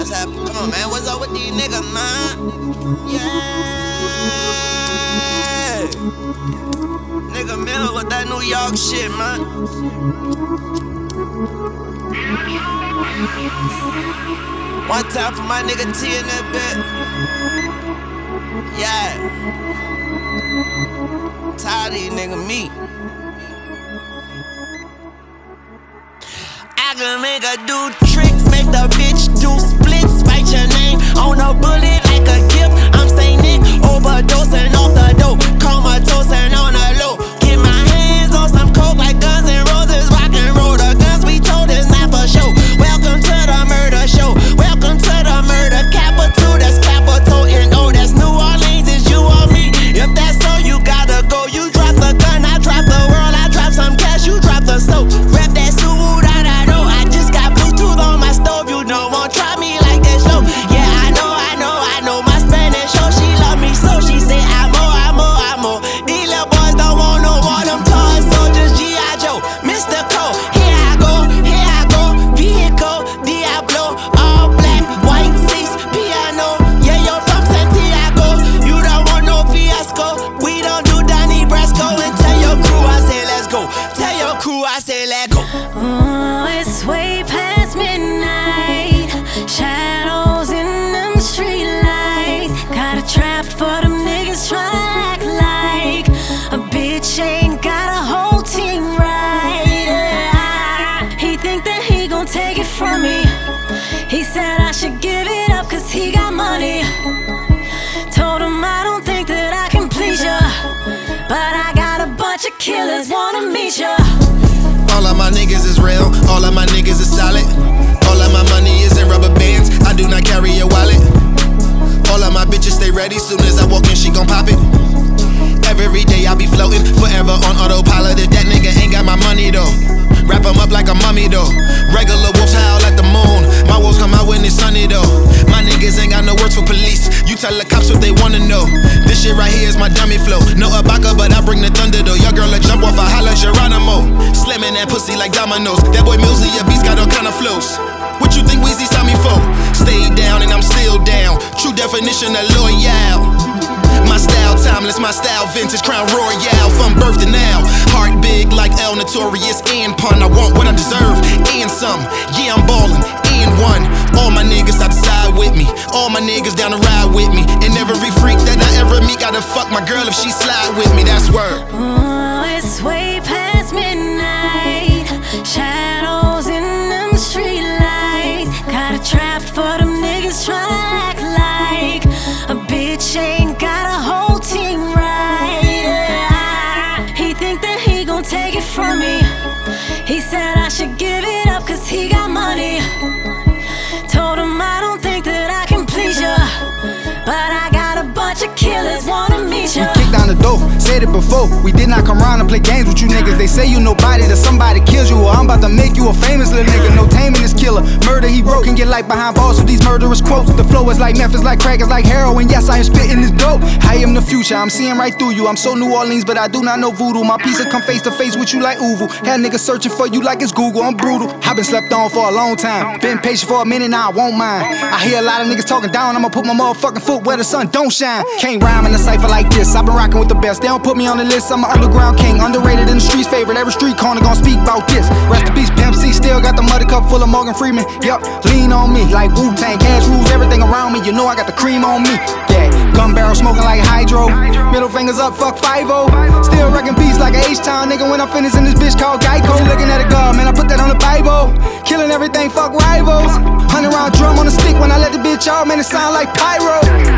Let's have, come on, man. What's up with these niggas, man? Yeah. Nigga Miller with that New York shit, man. One time for my nigga T in that bit. Yeah. Tired of these nigga me. I can make her do tricks, make the bitch do splits. Write your name on a bullet like a gift. I'm saying it, overdosing off the dope. Comatosing on the low. Get my hands on some coke like Guns N' Roses. Rock and roll, the guns we told is not for show. Welcome to the murder show. Welcome to the murder capital. That's capital N-O. That's New Orleans, it's you or me. If that's so, you gotta go. You drop the gun, I drop the world. I drop some cash, you drop the soap. Rep that suit, I know. I just got Bluetooth on my stove. You don't want try me like that show. Yeah, I know. My Spanish show, she love me so. She say I'm more. These little boys don't want no more. Them toy soldiers, G.I. Joe, Mr. Cole. Here I go. Vehicle, Diablo, all black, white seats, piano. Yeah, you're from Santiago. You don't want no fiasco. We don't do Donnie Brasco. And tell your crew I say let's go. Tell your crew I say let's go. Oh, it's way past midnight. Shadows in them streetlights. Got a trap for them niggas try to act like a bitch ain't got a whole team right. He think that he gon' take it from me. He said I should give it up cause he got money. Told him I don't think that I can please ya, but I got a bunch of killers wanna meet ya. All of my niggas is real, all of my niggas is solid. All of my money is in rubber bands, I do not carry a wallet. All of my bitches stay ready, soon as I walk in she gon' pop it. Every day I be floating, forever on autopilot. If that nigga ain't got my money though, wrap him up like a mummy though. Regular wolves howl at the moon, my wolves come out when it's sunny though. My niggas ain't got no words for police, you tell the cops what they wanna know. This shit right here is my dummy flow. No Abaka, but I bring the thunder though. Your girl a jump off, I holla Geronimo. Slamming that pussy like dominoes. That boy Millsy, a beast got all kind of flows. What you think Weezy saw me for? Stay down and I'm still down. True definition of loyal. My style timeless, my style vintage, crown royale from birth to now. Heart big like El Notorious and pun. I want what I deserve and some. Yeah, I'm ballin' and one. All my niggas out the side with me. All my niggas down the ride with me. And every freak that I ever meet gotta fuck my girl if she slide with me. That's word. Oh, it's way past midnight. Shadows in them streetlights. Got a trap for them niggas try to act like a bitch ain't got a whole team right. He think that he gon' take it from me. He said I should give it up cause he got money. Told him I don't think that I can please ya, but I got a bunch of killers wanna meet ya. We kicked down the door, said it before. We did not come around and play games with you niggas. They say you nobody till somebody kills you. Well, I'm about to make you a famous little nigga. No taming this killer. Murder he wrote can get light behind bars with these murderous quotes. The flow is like meth, it's like crack, it's like heroin. Yes, I am spitting this dope. I am the future, I'm seeing right through you. I'm so New Orleans, but I do not know voodoo. My pizza come face to face with you like Uvu. Had niggas searching for you like it's Google. I'm brutal. I've been slept on for a long time. Been patient for a minute, now I won't mind. I hear a lot of niggas talking down. I'ma put my motherfucking foot where the sun don't shine. Can't rhyme in a cypher like this. I've been rocking with the best. They don't put me on the list. I'm an underground king, underrated in the streets, favorite. Every street corner gon' speak about this. Rest in peace, Pimp C. Still got the muddy cup full of Morgan Freeman. Yup, lean on me like Wu-Tang. Cash rules everything around me. You know I got the cream on me. Yeah, gun barrel smoking like hydro. Middle fingers up, fuck 5-0. Still wrecking beats like a H-Town nigga when I'm finished in this bitch called Geico. Looking at a god, man, I put that on the Bible. Killing everything, fuck rivals. 100 round drum on the stick when I let the bitch out, man, it sound like pyro.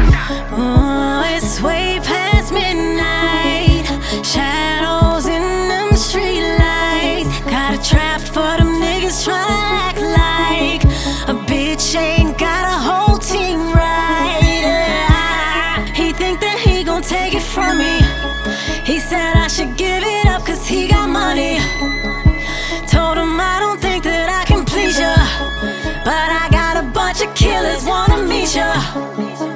Oh, it's way past midnight. Shadows in them streetlights. Got a trap for them niggas try to act like a bitch ain't got a whole team right. He think that he gon' take it from me. He said I should give it up cause he got money. Told him I don't think that I can please ya, but I got a bunch of killers wanna meet ya.